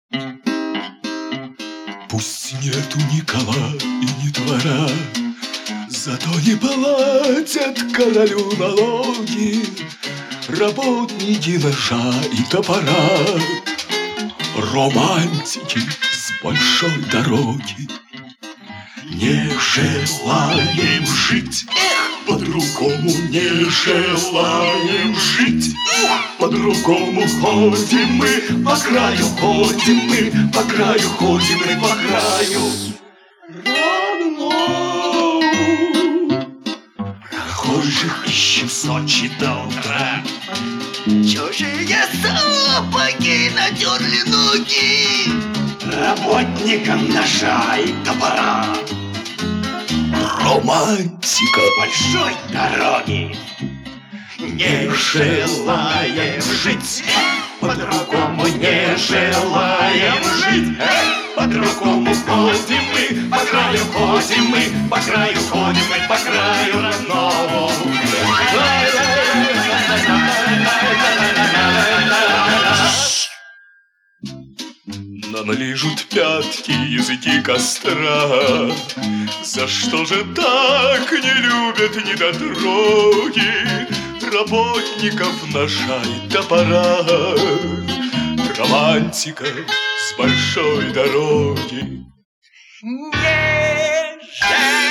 Пусть нету ни кола и ни двора, зато не платят королю налоги работники ножа и топора. Романтики с большой дороги не желаем жить. По-другому не желаем жить. По-другому ходим мы, по краю ходим мы, по краю ходим мы, по краю родному. Прохожих ищем с ночи до утра. Чужие сапоги натерли ноги Работникам ножа и топора. Романтика большой дороги не желаем жить. По-другому не желаем жить. По-другому ходим мы, по краю ходим мы, по краю ходим мы, по краю родному. Нам лижут пятки языки костра. За что же так не любят недотроги работников ножа и топора? Романтика с большой дороги не